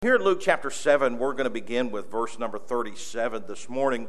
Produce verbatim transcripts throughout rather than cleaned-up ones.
Here in Luke chapter seven, we're going to begin with verse number thirty-seven this morning,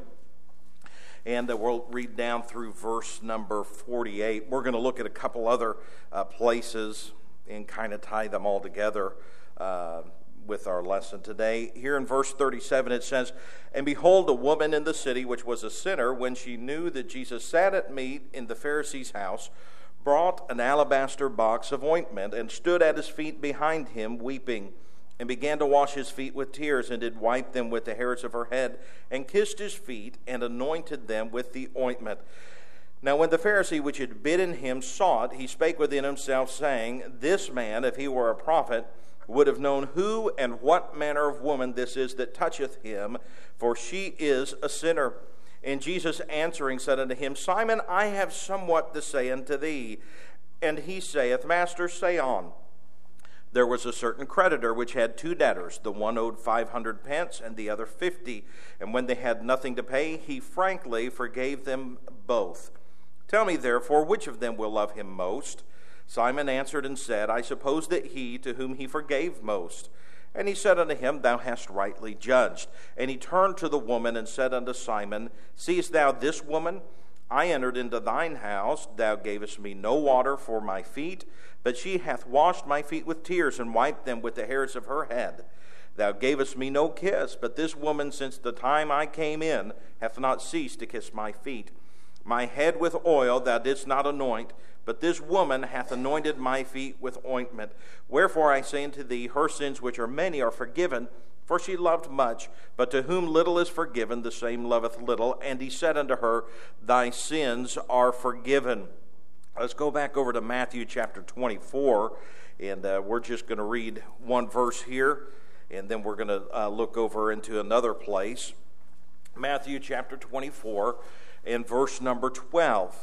and uh, we'll read down through verse number forty-eight. We're going to look at a couple other uh, places and kind of tie them all together uh, with our lesson today. Here in verse thirty-seven it says, "And behold, a woman in the city, which was a sinner, when she knew that Jesus sat at meat in the Pharisee's house, brought an alabaster box of ointment, and stood at his feet behind him, weeping, and began to wash his feet with tears, and did wipe them with the hairs of her head, and kissed his feet, and anointed them with the ointment. Now when the Pharisee which had bidden him saw it, he spake within himself, saying, This man, if he were a prophet, would have known who and what manner of woman this is that toucheth him, for she is a sinner. And Jesus answering said unto him, Simon, I have somewhat to say unto thee. And he saith, Master, say on. There was a certain creditor which had two debtors. The one owed five hundred pence, and the other fifty. And when they had nothing to pay, he frankly forgave them both. Tell me, therefore, which of them will love him most? Simon answered and said, I suppose that he to whom he forgave most. And he said unto him, Thou hast rightly judged. And he turned to the woman and said unto Simon, Seest thou this woman? I entered into thine house, thou gavest me no water for my feet, but she hath washed my feet with tears, and wiped them with the hairs of her head. Thou gavest me no kiss, but this woman since the time I came in hath not ceased to kiss my feet. My head with oil thou didst not anoint, but this woman hath anointed my feet with ointment. Wherefore I say unto thee, her sins which are many are forgiven, for she loved much, but to whom little is forgiven, the same loveth little. And he said unto her, Thy sins are forgiven." Let's go back over to Matthew chapter twenty-four, and uh, we're just going to read one verse here, and then we're going to uh, look over into another place. Matthew chapter twenty-four, and verse number twelve.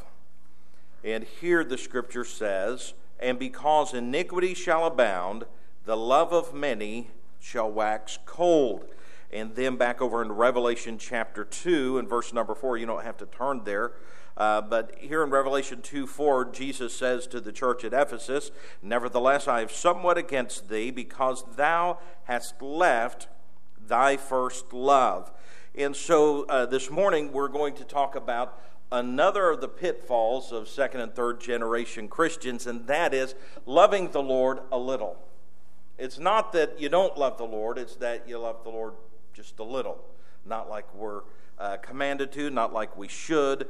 And here the scripture says, And because iniquity shall abound, the love of many shall wax cold. And then back over in Revelation chapter two and verse number four, you don't have to turn there, uh, but here in Revelation two four, Jesus says to the church at Ephesus, Nevertheless I have somewhat against thee, because thou hast left thy first love. And so uh, this morning we're going to talk about another of the pitfalls of second and third generation Christians, and that is loving the Lord a little. It's not that you don't love the Lord, it's that you love the Lord just a little. Not like we're uh, commanded to, not like we should.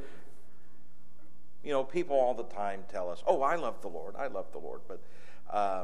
You know, people all the time tell us, oh, I love the Lord, I love the Lord, but uh,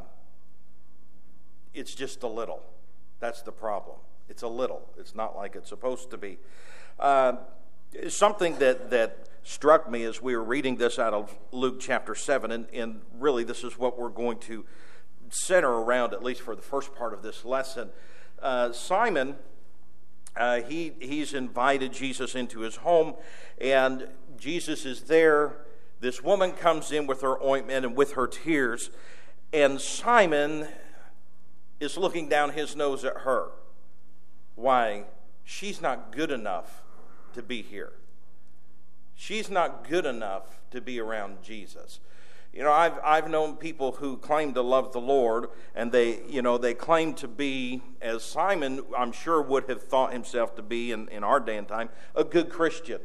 it's just a little. That's the problem. It's a little. It's not like it's supposed to be. Uh, something that, that struck me as we were reading this out of Luke chapter seven, and, and really this is what we're going to center around, at least for the first part of this lesson. Uh, Simon, uh, he he's invited Jesus into his home, and Jesus is there. This woman comes in with her ointment and with her tears, and Simon is looking down his nose at her. Why? She's not good enough to be here. She's not good enough to be around Jesus. You know, I've I've known people who claim to love the Lord, and they, you know, they claim to be, as Simon, I'm sure, would have thought himself to be in, in our day and time, a good Christian.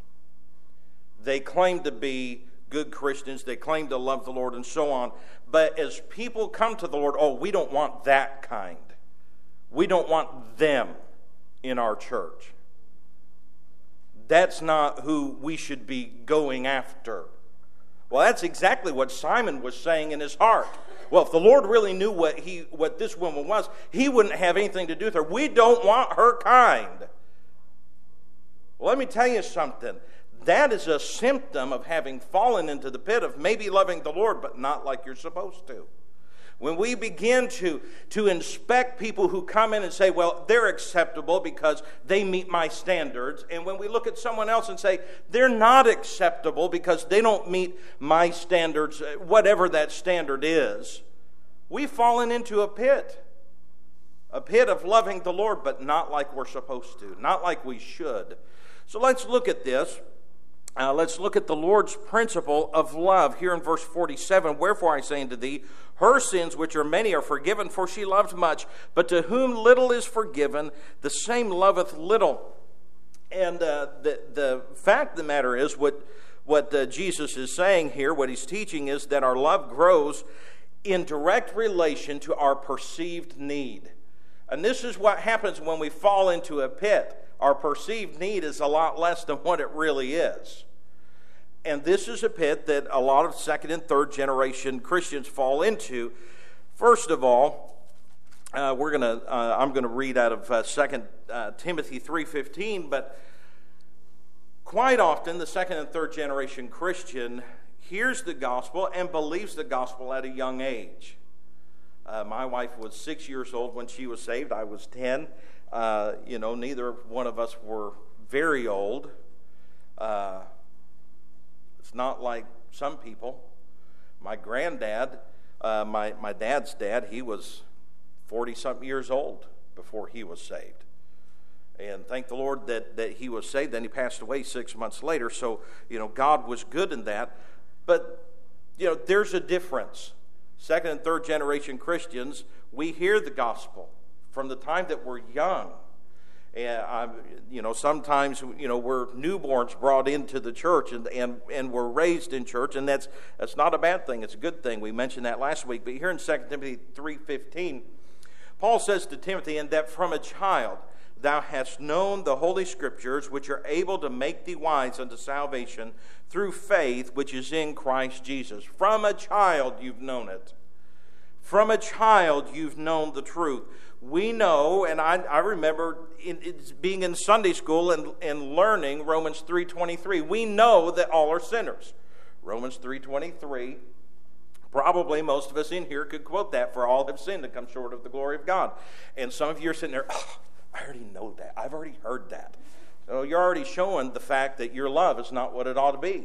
They claim to be good Christians, they claim to love the Lord, and so on. But as people come to the Lord, oh, we don't want that kind. We don't want them in our church. That's not who we should be going after. Well, that's exactly what Simon was saying in his heart. Well, if the Lord really knew what he, what this woman was, he wouldn't have anything to do with her. We don't want her kind. Well, let me tell you something. That is a symptom of having fallen into the pit of maybe loving the Lord, but not like you're supposed to. When we begin to, to inspect people who come in and say, well, they're acceptable because they meet my standards. And when we look at someone else and say, they're not acceptable because they don't meet my standards, whatever that standard is, we've fallen into a pit. A pit of loving the Lord, but not like we're supposed to, not like we should. So let's look at this. Uh, let's look at the Lord's principle of love here in verse forty-seven. Wherefore I say unto thee, her sins, which are many, are forgiven, for she loved much. But to whom little is forgiven, the same loveth little. And uh, the, the fact of the matter is, what, what uh, Jesus is saying here, what he's teaching is that our love grows in direct relation to our perceived need. And this is what happens when we fall into a pit. Our perceived need is a lot less than what it really is. And this is a pit that a lot of second and third generation Christians fall into. First of all, uh, we're gonna uh, I'm going to read out of uh, Second uh, Timothy three fifteen, but quite often the second and third generation Christian hears the gospel and believes the gospel at a young age. Uh, my wife was six years old when she was saved. I was ten. Uh, you know, neither one of us were very old. Uh, it's not like some people. My granddad, uh, my, my dad's dad, he was forty-something years old before he was saved. And thank the Lord that, that he was saved. Then he passed away six months later. So, you know, God was good in that. But, you know, there's a difference. Second and third generation Christians, we hear the gospel from the time that we're young. And, I, you know, sometimes, you know, we're newborns brought into the church and, and, and we're raised in church, and that's that's not a bad thing. It's a good thing. We mentioned that last week. But here in Second Timothy three fifteen, Paul says to Timothy, and that from a child thou hast known the Holy Scriptures, which are able to make thee wise unto salvation through faith, which is in Christ Jesus. From a child you've known it. From a child you've known the truth. We know, and I, I remember in, it's being in Sunday school and, and learning Romans three twenty-three. We know that all are sinners. Romans three twenty-three. Probably most of us in here could quote that. For all have sinned and come short of the glory of God. And some of you are sitting there, oh, I already know that. I've already heard that. So you're already showing the fact that your love is not what it ought to be.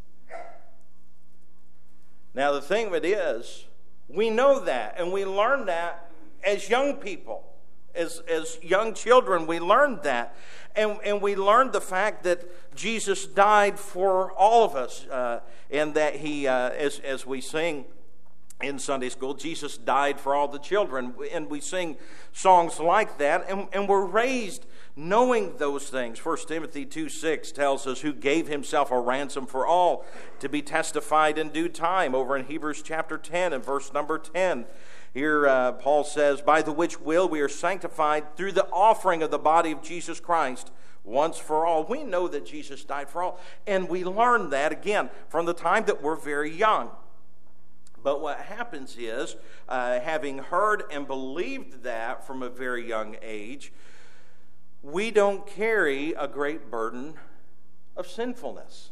Now the thing of it is, we know that, and we learn that as young people. As, as young children, we learned that. And, and we learned the fact that Jesus died for all of us. Uh, and that he, uh, as, as we sing in Sunday school, Jesus died for all the children. And we sing songs like that. And, and we're raised knowing those things. First Timothy two six tells us, who gave himself a ransom for all, to be testified in due time. Over in Hebrews chapter ten and verse number ten. Here uh, Paul says, by the which will we are sanctified through the offering of the body of Jesus Christ once for all. We know that Jesus died for all. And we learn that, again, from the time that we're very young. But what happens is, uh, having heard and believed that from a very young age, we don't carry a great burden of sinfulness.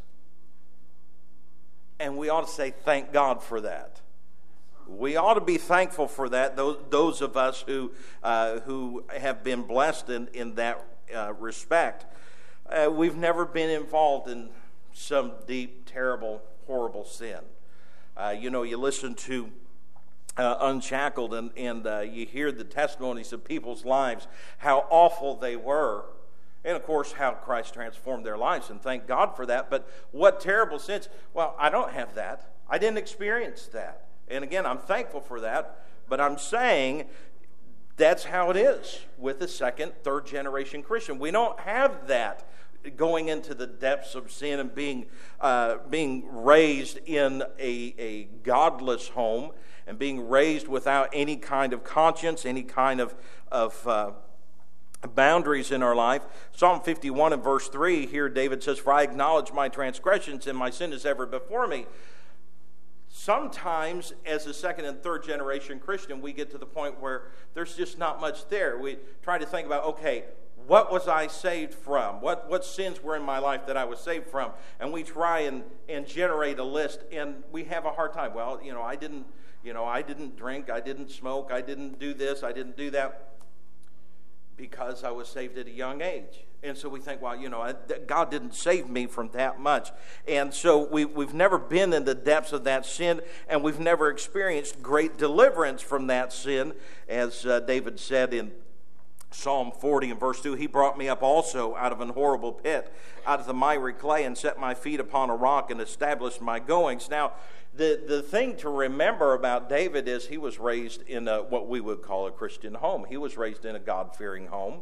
And we ought to say, thank God for that. We ought to be thankful for that, those, those of us who uh, who have been blessed in, in that uh, respect. Uh, we've never been involved in some deep, terrible, horrible sin. Uh, you know, you listen to uh, Unshackled and, and uh, you hear the testimonies of people's lives, how awful they were. And, of course, how Christ transformed their lives, and thank God for that. But what terrible sins? Well, I don't have that. I didn't experience that. And again, I'm thankful for that, but I'm saying that's how it is with the second, third generation Christian. We don't have that going into the depths of sin and being uh, being raised in a, a godless home and being raised without any kind of conscience, any kind of, of uh, boundaries in our life. Psalm fifty-one and verse three, here David says, for I acknowledge my transgressions and my sin is ever before me. Sometimes, as a second and third generation Christian, we get to the point where there's just not much there. We try to think about, okay, what was I saved from? What what sins were in my life that I was saved from? And we try and, and generate a list, and we have a hard time. Well, you know, I didn't, you know, I didn't drink, I didn't smoke, I didn't do this, I didn't do that, because I was saved at a young age. And so we think, well, you know, God didn't save me from that much. And so we, we've never been in the depths of that sin, and we've never experienced great deliverance from that sin, as uh, David said in Psalm forty and verse two, he brought me up also out of an horrible pit, out of the miry clay, and set my feet upon a rock and established my goings. Now, the, the thing to remember about David is he was raised in a, what we would call a Christian home. He was raised in a God-fearing home.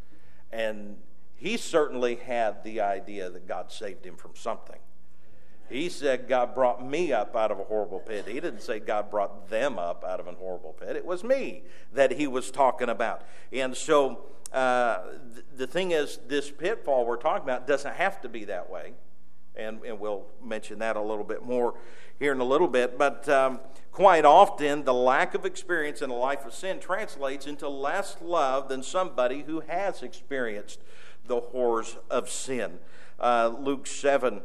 And he certainly had the idea that God saved him from something. He said, God brought me up out of a horrible pit. He didn't say God brought them up out of a horrible pit. It was me that he was talking about. And so uh, th- the thing is, this pitfall we're talking about doesn't have to be that way. And, and we'll mention that a little bit more here in a little bit. But um, quite often, the lack of experience in a life of sin translates into less love than somebody who has experienced the horrors of sin. Uh, Luke seven.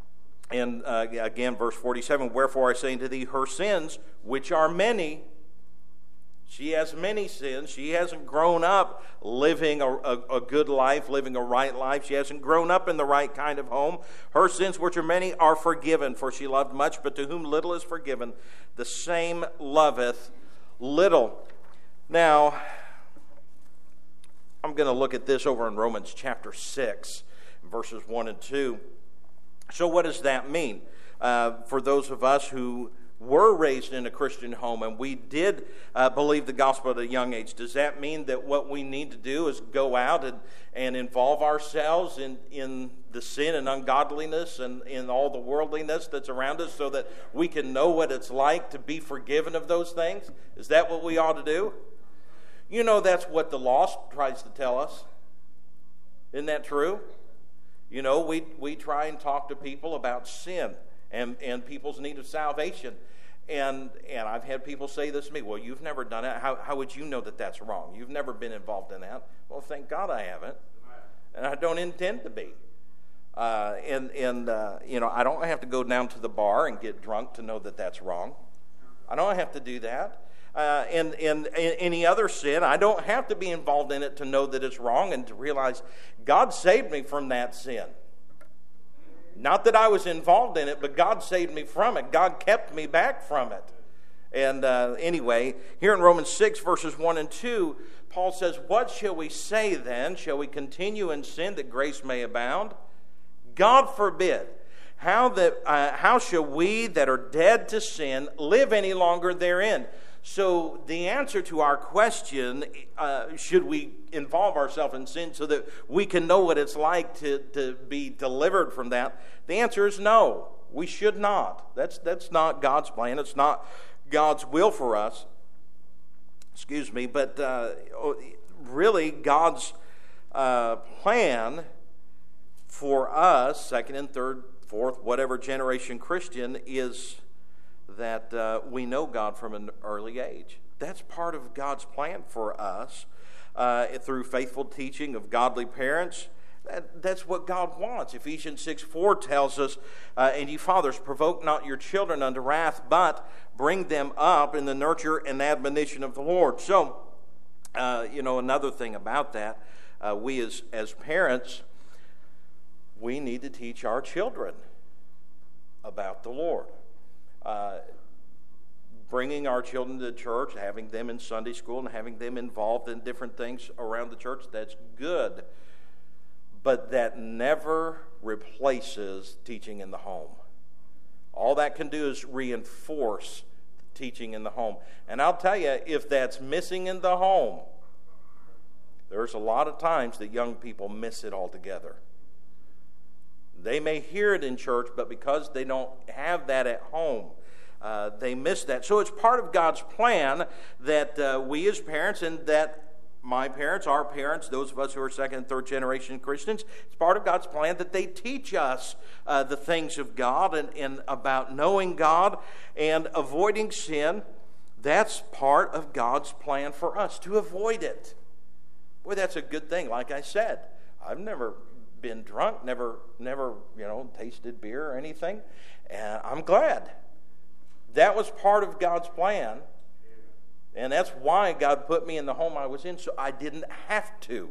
And uh, again, verse forty-seven, wherefore I say unto thee, her sins, which are many, she has many sins. She hasn't grown up living a, a, a good life, living a right life. She hasn't grown up in the right kind of home. Her sins, which are many, are forgiven, for she loved much, but to whom little is forgiven, the same loveth little. Now, I'm going to look at this over in Romans chapter six, verses one and two. So what does that mean? Uh, for those of us who were raised in a Christian home and we did uh, believe the gospel at a young age, does that mean that what we need to do is go out and, and involve ourselves in, in the sin and ungodliness and in all the worldliness that's around us so that we can know what it's like to be forgiven of those things? Is that what we ought to do? You know, that's what the law tries to tell us. Isn't that true? You know, we we try and talk to people about sin and, and people's need of salvation. And and I've had people say this to me, well, you've never done it. How, how would you know that that's wrong? You've never been involved in that. Well, thank God I haven't. And I don't intend to be. Uh, and, and uh, you know, I don't have to go down to the bar and get drunk to know that that's wrong. I don't have to do that. Uh, and, and, and any other sin, I don't have to be involved in it to know that it's wrong and to realize God saved me from that sin. Not that I was involved in it, but God saved me from it. God kept me back from it. And uh, anyway, here in Romans six, verses one and two, Paul says, what shall we say then? Shall we continue in sin that grace may abound? God forbid. How, that, uh, how shall we that are dead to sin live any longer therein? So the answer to our question, uh, should we involve ourselves in sin so that we can know what it's like to, to be delivered from that? The answer is no, we should not. That's, that's not God's plan. It's not God's will for us. Excuse me, but uh, really God's uh, plan for us, second and third, fourth, whatever generation Christian, is that uh, we know God from an early age. That's part of God's plan for us uh, through faithful teaching of godly parents. That, that's what God wants. Ephesians six four tells us, uh, and ye fathers, provoke not your children unto wrath, but bring them up in the nurture and admonition of the Lord. So, uh, you know, another thing about that, uh, we as, as parents, we need to teach our children about the Lord. Uh, bringing our children to the church, having them in Sunday school, and having them involved in different things around the church, that's good. But that never replaces teaching in the home. All that can do is reinforce teaching in the home. And I'll tell you, if that's missing in the home, there's a lot of times that young people miss it altogether. They may hear it in church, but because they don't have that at home, uh, they miss that. So it's part of God's plan that uh, we as parents, and that my parents, our parents, those of us who are second and third generation Christians, it's part of God's plan that they teach us uh, the things of God and, and about knowing God and avoiding sin. That's part of God's plan for us, to avoid it. Boy, that's a good thing. Like I said, I've never been drunk, never, never, you know, tasted beer or anything, and I'm glad. That was part of God's plan, and that's why God put me in the home I was in, so I didn't have to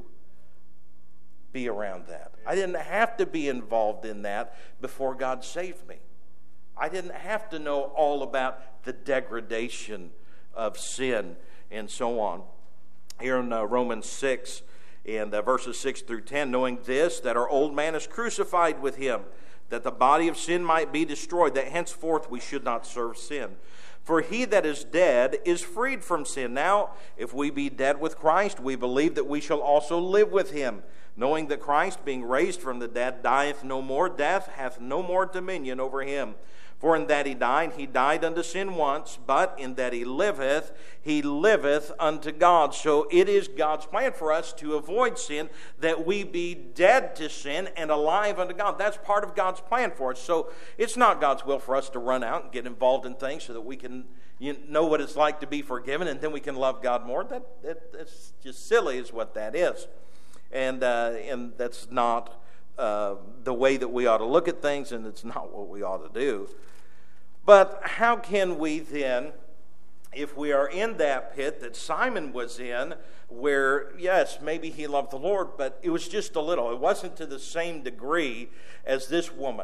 be around that. I didn't have to be involved in that before God saved me. I didn't have to know all about the degradation of sin and so on. here in uh, Romans six, and uh, verses six through ten, knowing this, that our old man is crucified with him, that the body of sin might be destroyed, that henceforth we should not serve sin. For he that is dead is freed from sin. Now, if we be dead with Christ, we believe that we shall also live with him, knowing that Christ, being raised from the dead, dieth no more, death hath no more dominion over him. For in that he died, he died unto sin once, but in that he liveth, he liveth unto God. So it is God's plan for us to avoid sin, that we be dead to sin and alive unto God. That's part of God's plan for us. So it's not God's will for us to run out and get involved in things so that we can you know what it's like to be forgiven and then we can love God more. That, that That's just silly is what that is. And, uh, and that's not uh, the way that we ought to look at things, and it's not what we ought to do. But how can we then, if we are in that pit that Simon was in, where, yes, maybe he loved the Lord, but it was just a little. It wasn't to the same degree as this woman.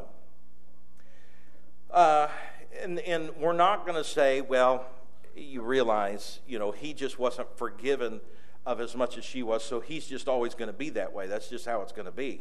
Uh, and, and we're not going to say, well, you realize, you know, he just wasn't forgiven of as much as she was, so he's just always going to be that way. That's just how it's going to be.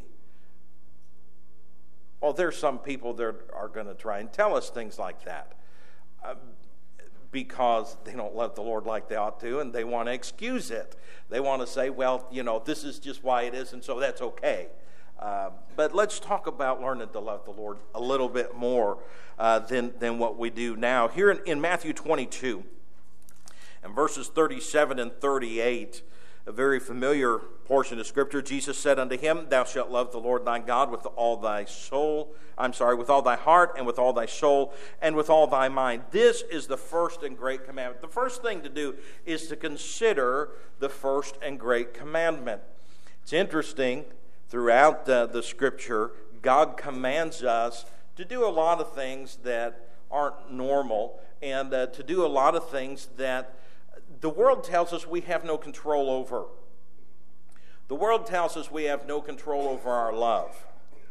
Well, there's some people that are going to try and tell us things like that uh, because they don't love the Lord like they ought to, and they want to excuse it. They want to say, well, you know, this is just why it is, and so that's okay. Uh, but let's talk about learning to love the Lord a little bit more uh, than, than what we do now. Here in, in Matthew twenty-two, and verses thirty-seven and thirty-eight, a very familiar portion of Scripture, Jesus said unto him, Thou shalt love the Lord thy God with all thy soul, I'm sorry, with all thy heart, and with all thy soul, and with all thy mind. This is the first and great commandment. The first thing to do is to consider the first and great commandment. It's interesting, throughout the, the Scripture, God commands us to do a lot of things that aren't normal, and uh, to do a lot of things that the world tells us we have no control over. The world tells us we have no control over our love.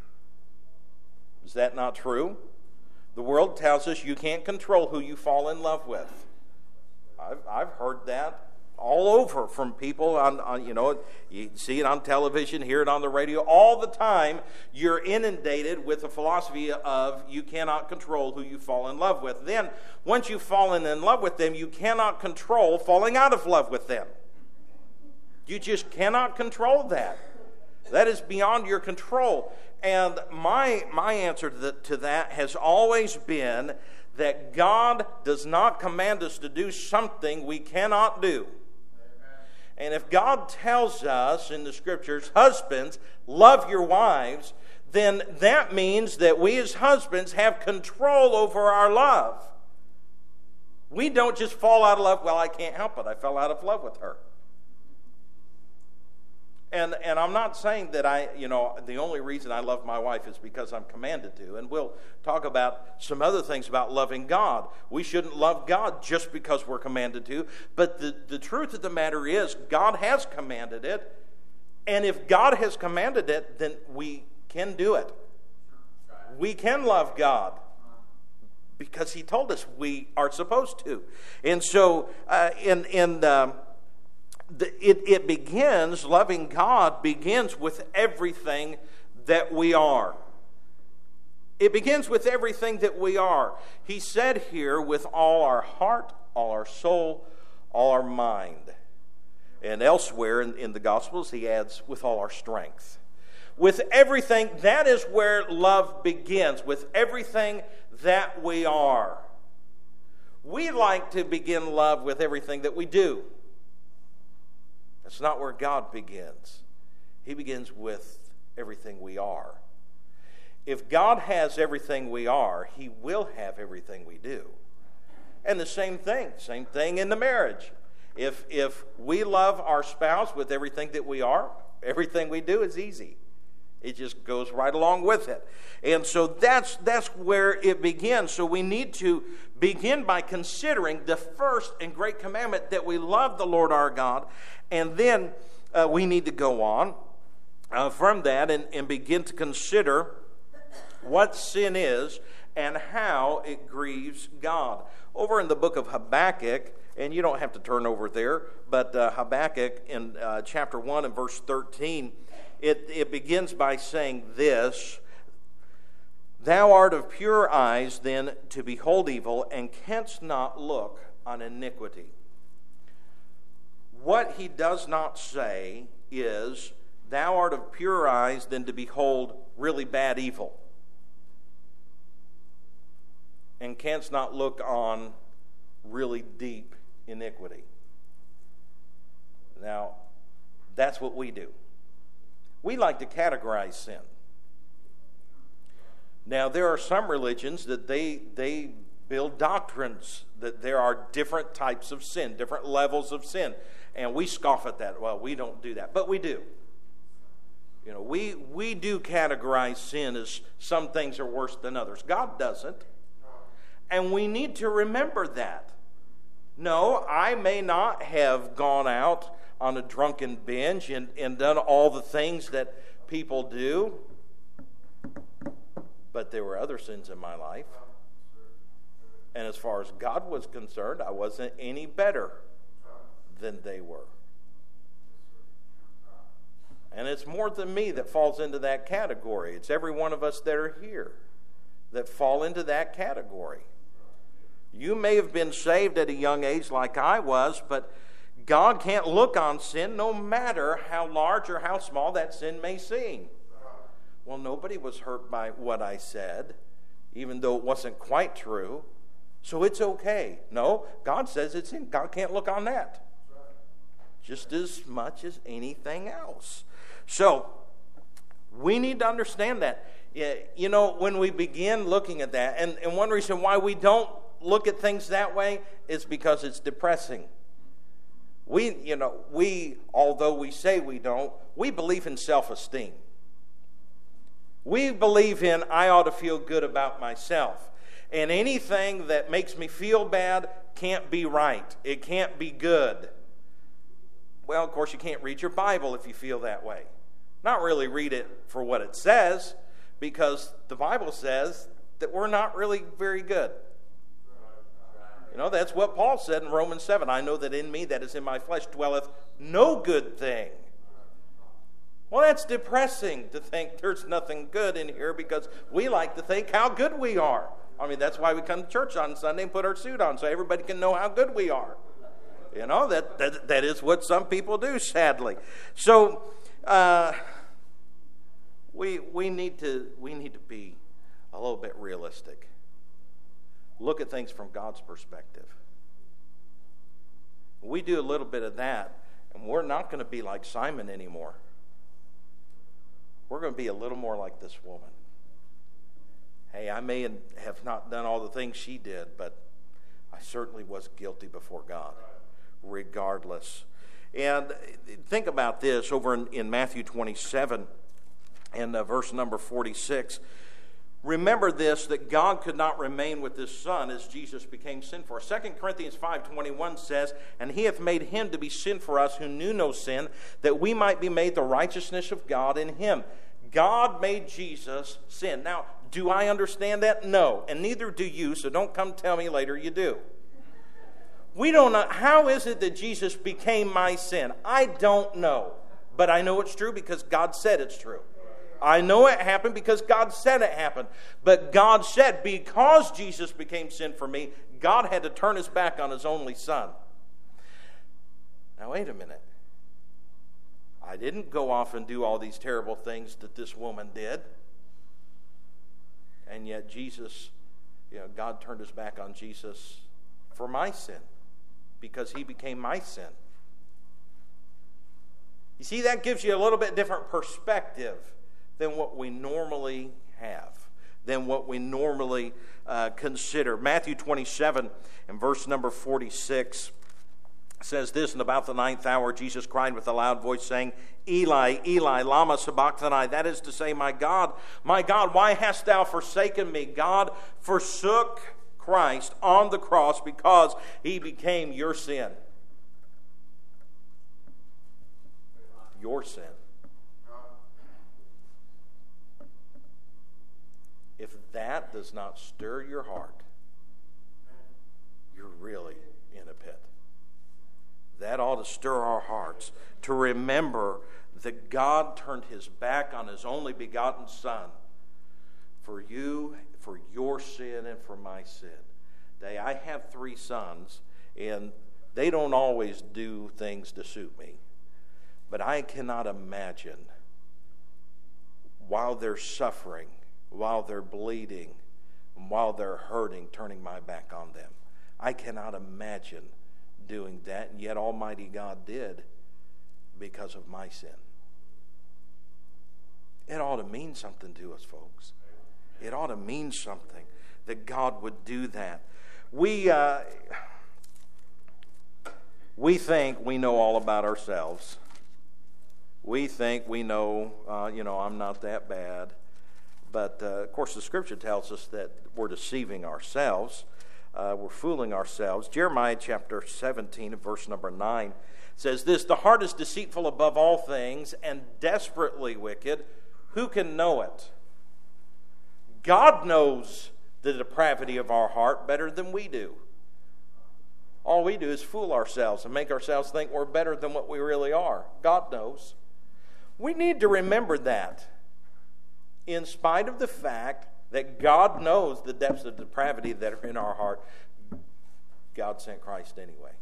Is that not true? The world tells us you can't control who you fall in love with. I've, I've heard that all over from people on, on, you know, you see it on television, hear it on the radio. All the time, you're inundated with the philosophy of you cannot control who you fall in love with. Then, once you've fallen in love with them, you cannot control falling out of love with them. You just cannot control that. That is beyond your control. And my, my answer to, the, to that has always been that God does not command us to do something we cannot do. And if God tells us in the Scriptures, husbands, love your wives, then that means that we as husbands have control over our love. We don't just fall out of love, well, I can't help it, I fell out of love with her. And and I'm not saying that I, you know, the only reason I love my wife is because I'm commanded to. And we'll talk about some other things about loving God. We shouldn't love God just because we're commanded to. But the, the truth of the matter is, God has commanded it. And if God has commanded it, then we can do it. We can love God because He told us we are supposed to. And so, uh, in in um, The, it, it begins, loving God begins with everything that we are. It begins with everything that we are. He said here, with all our heart, all our soul, all our mind. And elsewhere in, in the Gospels, he adds, with all our strength. With everything, that is where love begins, with everything that we are. We like to begin love with everything that we do. That's not where God begins. He begins with everything we are. If God has everything we are, He will have everything we do. And the same thing, same thing in the marriage. If, if we love our spouse with everything that we are, everything we do is easy. It just goes right along with it. And so that's, that's where it begins. So we need to begin by considering the first and great commandment, that we love the Lord our God. And then uh, we need to go on uh, from that and, and begin to consider what sin is and how it grieves God. Over in the book of Habakkuk, And you don't have to turn over there, but uh, Habakkuk in uh, chapter one and verse thirteen, it, it begins by saying this: "Thou art of pure eyes then to behold evil, and canst not look on iniquity." What he does not say is, "Thou art of pure eyes then to behold really bad evil, and canst not look on really deep iniquity." Now, that's what we do. We like to categorize sin. Now, there are some religions that they they build doctrines that there are different types of sin, different levels of sin, and we scoff at that. Well, we don't do that, but we do. You know, we we do categorize sin as some things are worse than others. God doesn't, and we need to remember that. No, I may not have gone out on a drunken binge and, and done all the things that people do, but there were other sins in my life. And as far as God was concerned, I wasn't any better than they were. And it's more than me that falls into that category. It's every one of us that are here that fall into that category. You may have been saved at a young age like I was, but God can't look on sin no matter how large or how small that sin may seem. Well, nobody was hurt by what I said, even though it wasn't quite true. So it's okay. No, God says it's sin. God can't look on that just as much as anything else. So we need to understand that. You know, when we begin looking at that, and, and one reason why we don't look at things that way is because it's depressing. We, you know, we, although we say we don't, we believe in self-esteem. We believe in, I ought to feel good about myself. And anything that makes me feel bad can't be right. It can't be good. Well, of course, you can't read your Bible if you feel that way. Not really read it for what it says, because the Bible says that we're not really very good. You know, that's what Paul said in Romans seven. I know that in me, that is in my flesh, dwelleth no good thing. Well, that's depressing to think there's nothing good in here, because we like to think how good we are. I mean, that's why we come to church on Sunday and put our suit on, so everybody can know how good we are. You know, that that, that is what some people do, sadly. So, uh, we we need to we need to be a little bit realistic. Look at things from God's perspective. We do a little bit of that, and we're not going to be like Simon anymore. We're going to be a little more like this woman. Hey, I may have not done all the things she did, but I certainly was guilty before God, regardless. And think about this over in, in Matthew twenty-seven and uh, verse number forty-six. Remember this, that God could not remain with his Son as Jesus became sin for us. Second Corinthians five twenty-one says, "And he hath made him to be sin for us who knew no sin, that we might be made the righteousness of God in him." God made Jesus sin. Now, do I understand that? No, and neither do you, so don't come tell me later you do. We don't know. How is it that Jesus became my sin? I don't know, but I know it's true because God said it's true. I know it happened because God said it happened. But God said, because Jesus became sin for me, God had to turn his back on his only Son. Now, wait a minute. I didn't go off and do all these terrible things that this woman did. And yet Jesus, you know, God turned his back on Jesus for my sin, because he became my sin. You see, that gives you a little bit different perspective than what we normally have, than what we normally uh, consider. Matthew twenty-seven and verse number forty-six says this, "And about the ninth hour Jesus cried with a loud voice, saying, Eli, Eli, lama sabachthani," that is to say, "My God, my God, why hast thou forsaken me?" God forsook Christ on the cross because he became your sin. Your sin. If that does not stir your heart, you're really in a pit. That ought to stir our hearts to remember that God turned his back on his only begotten Son for you, for your sin, and for my sin. They, I have three sons, and they don't always do things to suit me. But I cannot imagine, while they're suffering, while they're bleeding, and while they're hurting, turning my back on them. I cannot imagine doing that, and yet Almighty God did because of my sin. It ought to mean something to us, folks. It ought to mean something that God would do that. We uh, we think we know all about ourselves. We think we know, uh, you know, I'm not that bad. But, uh, of course, the Scripture tells us that we're deceiving ourselves. Uh, we're fooling ourselves. Jeremiah chapter seventeen, verse number nine, says this, "The heart is deceitful above all things and desperately wicked. Who can know it?" God knows the depravity of our heart better than we do. All we do is fool ourselves and make ourselves think we're better than what we really are. God knows. We need to remember that, in spite of the fact that God knows the depths of depravity that are in our heart, God sent Christ anyway.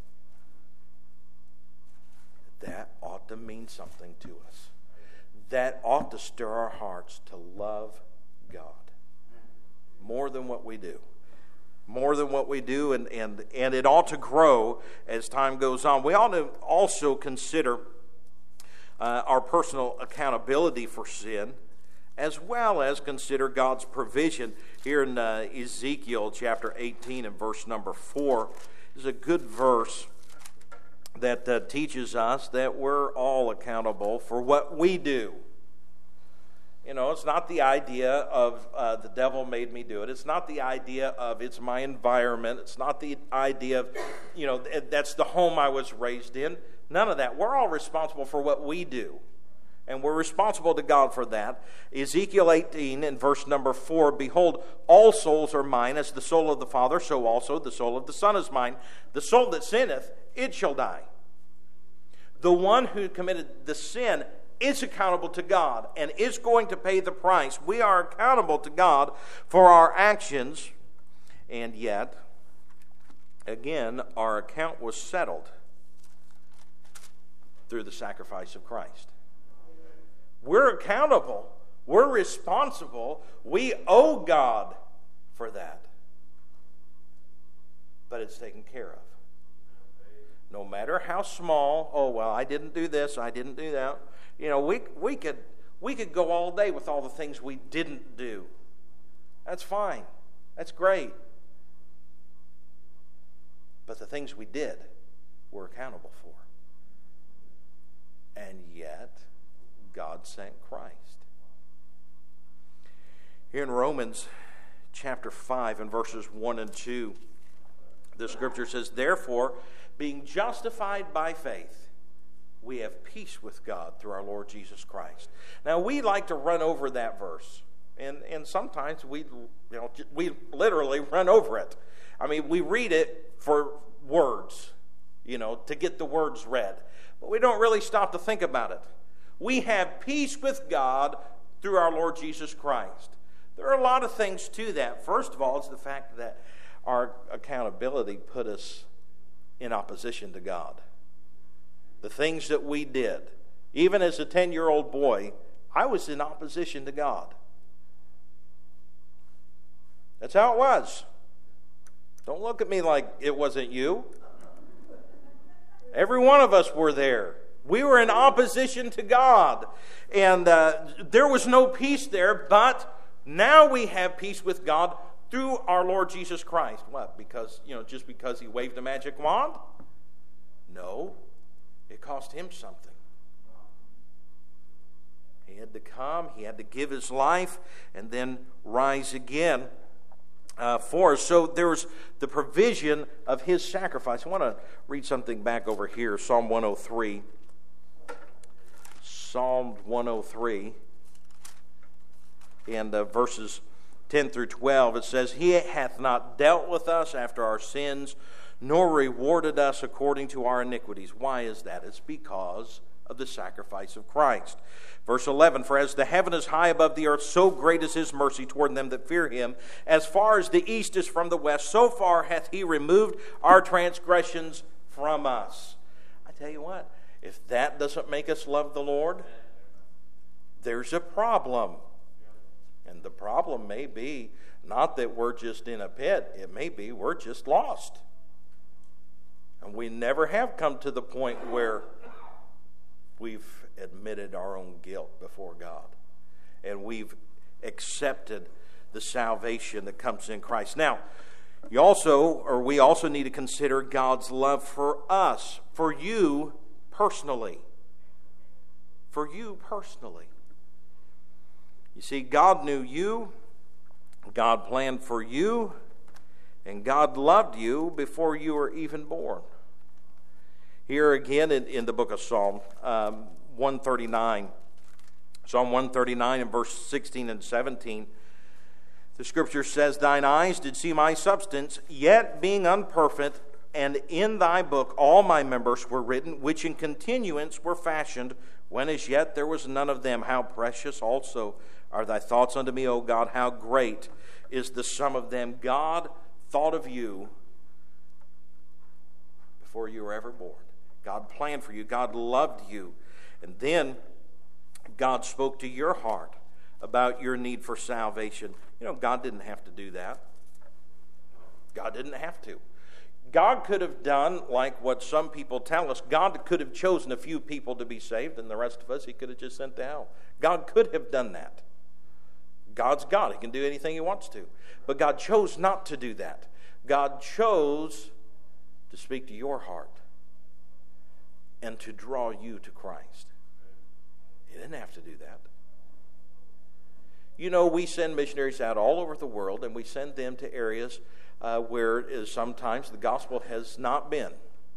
That ought to mean something to us. That ought to stir our hearts to love God more than what we do. More than what we do, and, and, and it ought to grow as time goes on. We ought to also consider uh, our personal accountability for sin, as well as consider God's provision. Here in uh, Ezekiel chapter eighteen and verse number four is a good verse that uh, teaches us that we're all accountable for what we do. You know, it's not the idea of uh, the devil made me do it. It's not the idea of it's my environment. It's not the idea of, you know, that's the home I was raised in. None of that. We're all responsible for what we do. And we're responsible to God for that. Ezekiel eighteen in verse number four, "Behold, all souls are mine, as the soul of the Father, so also the soul of the Son is mine. The soul that sinneth, it shall die." The one who committed the sin is accountable to God and is going to pay the price. We are accountable to God for our actions, and yet, again, our account was settled through the sacrifice of Christ. We're accountable. We're responsible. We owe God for that. But it's taken care of. No matter how small, oh, well, I didn't do this, I didn't do that. You know, we we could we could go all day with all the things we didn't do. That's fine. That's great. But the things we did, we're accountable for. And yet, God sent Christ. Here in Romans chapter five and verses one and two, the Scripture says, "Therefore, being justified by faith, we have peace with God through our Lord Jesus Christ." Now, we like to run over that verse, and, and sometimes we, you know, we literally run over it. I mean, we read it for words, you know, to get the words read, but we don't really stop to think about it. We have peace with God through our Lord Jesus Christ. There are a lot of things to that. First of all, it's the fact that our accountability put us in opposition to God. The things that we did, even as a ten-year-old boy, I was in opposition to God. That's how it was. Don't look at me like it wasn't you. Every one of us were there. We were in opposition to God. And uh, there was no peace there, but now we have peace with God through our Lord Jesus Christ. What? Because, you know, just because he waved a magic wand? No. It cost him something. He had to come, he had to give his life, and then rise again uh, for us. So there's the provision of his sacrifice. I want to read something back over here, Psalm one oh three. Psalm one oh three, and uh, verses ten through twelve, it says, "He hath not dealt with us after our sins, nor rewarded us according to our iniquities. Why is that? It's because of the sacrifice of Christ. Verse eleven, for as the heaven is high above the earth, so great is his mercy toward them that fear him. As far as the east is from the west, so far hath he removed our transgressions from us. I tell you what, if that doesn't make us love the Lord, there's a problem. And the problem may be not that we're just in a pit. It may be we're just lost. And we never have come to the point where we've admitted our own guilt before God. And we've accepted the salvation that comes in Christ. Now, you also, or we also need to consider God's love for us, for you personally. For you personally. You see, God knew you, God planned for you, and God loved you before you were even born. Here again in, in the book of Psalm um, one thirty-nine, Psalm one thirty-nine and verse sixteen and seventeen, the scripture says, thine eyes did see my substance, yet being unperfect, and in thy book all my members were written, which in continuance were fashioned, when as yet there was none of them. How precious also are thy thoughts unto me, O God, how great is the sum of them. God thought of you before you were ever born. God planned for you. God loved you. And then God spoke to your heart about your need for salvation. You know, God didn't have to do that. God didn't have to. God could have done like what some people tell us. God could have chosen a few people to be saved, and the rest of us he could have just sent to hell. God could have done that. God's God. He can do anything he wants to. But God chose not to do that. God chose to speak to your heart and to draw you to Christ. He didn't have to do that. You know, we send missionaries out all over the world, and we send them to areas uh, where is sometimes the gospel has not been.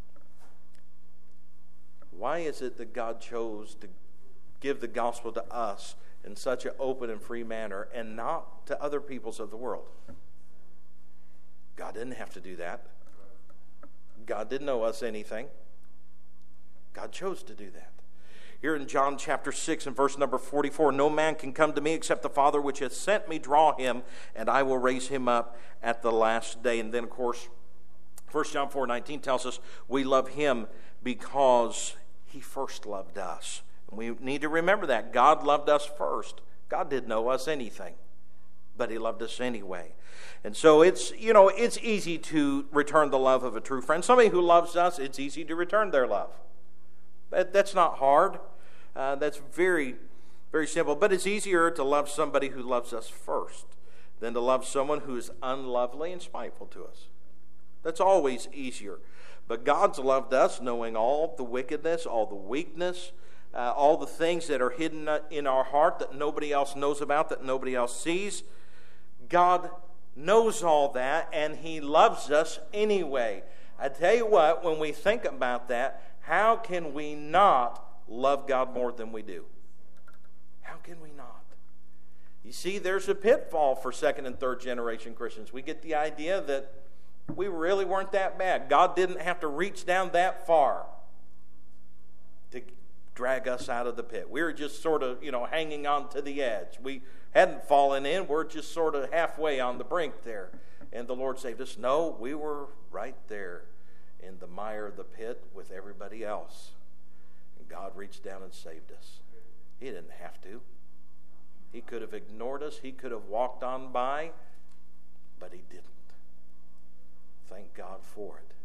Why is it that God chose to give the gospel to us in such an open and free manner and not to other peoples of the world? God didn't have to do that. God didn't owe us anything. God chose to do that. Here in John chapter six and verse number forty-four, no man can come to me except the Father which hath sent me draw him, and I will raise him up at the last day. And then, of course, First John four nineteen tells us we love him because he first loved us. And we need to remember that. God loved us first. God didn't owe us anything, but he loved us anyway. And so it's, you know, it's easy to return the love of a true friend. Somebody who loves us, it's easy to return their love. That, that's not hard. Uh, that's very, very simple. But it's easier to love somebody who loves us first than to love someone who is unlovely and spiteful to us. That's always easier. But God's loved us knowing all the wickedness, all the weakness, uh, all the things that are hidden in our heart that nobody else knows about, that nobody else sees. God knows all that, and he loves us anyway. I tell you what, when we think about that, how can we not love God more than we do? How can we not? You see, there's a pitfall for second and third generation Christians. We get the idea that we really weren't that bad. God didn't have to reach down that far to drag us out of the pit. We were just sort of, you know, hanging on to the edge. We hadn't fallen in. We're just sort of halfway on the brink there. And the Lord saved us. No, we were right there in the mire of the pit with everybody else. And God reached down and saved us. He didn't have to. He could have ignored us. He could have walked on by, but he didn't. Thank God for it.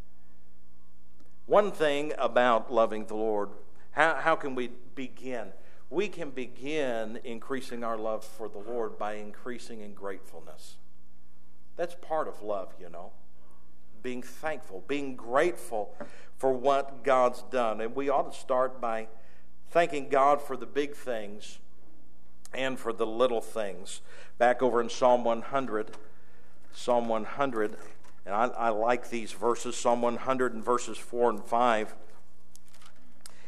One thing about loving the Lord, how, how can we begin? We can begin increasing our love for the Lord by increasing in gratefulness. That's part of love, you know. Being thankful, being grateful for what God's done. And we ought to start by thanking God for the big things and for the little things. Back over in Psalm one hundred, Psalm one hundred, and I, I like these verses, Psalm one hundred and verses four and five.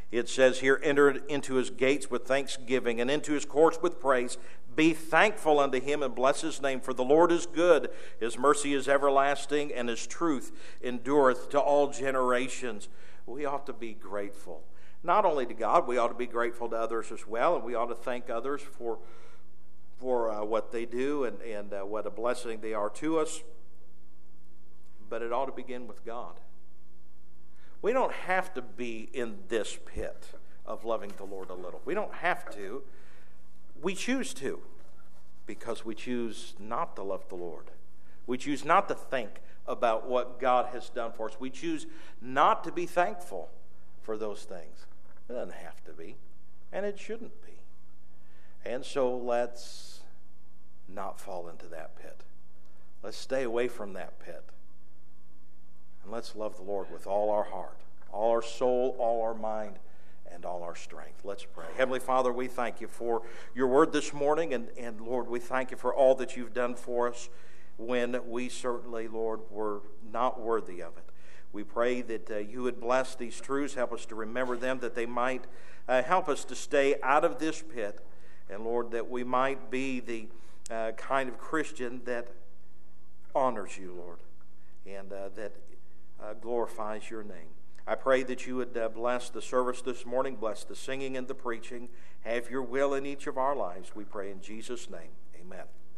It says here, enter into his gates with thanksgiving and into his courts with praise. Be thankful unto him and bless his name, for the Lord is good. His mercy is everlasting, and his truth endureth to all generations. We ought to be grateful. Not only to God, we ought to be grateful to others as well, and we ought to thank others for, for uh, what they do and, and uh, what a blessing they are to us. But it ought to begin with God. We don't have to be in this pit of loving the Lord a little. We don't have to. We choose to, because we choose not to love the Lord. We choose not to think about what God has done for us. We choose not to be thankful for those things. It doesn't have to be, and it shouldn't be. And so let's not fall into that pit. Let's stay away from that pit. And let's love the Lord with all our heart, all our soul, all our mind, and all our strength. Let's pray. Heavenly Father, we thank you for your word this morning, and, and Lord, we thank you for all that you've done for us when we certainly, Lord, were not worthy of it. We pray that uh, you would bless these truths, help us to remember them, that they might uh, help us to stay out of this pit, and Lord, that we might be the uh, kind of Christian that honors you, Lord, and uh, that Uh, glorifies your name. I pray that you would uh, bless the service this morning, bless the singing and the preaching. Have your will in each of our lives, we pray in Jesus' name. Amen.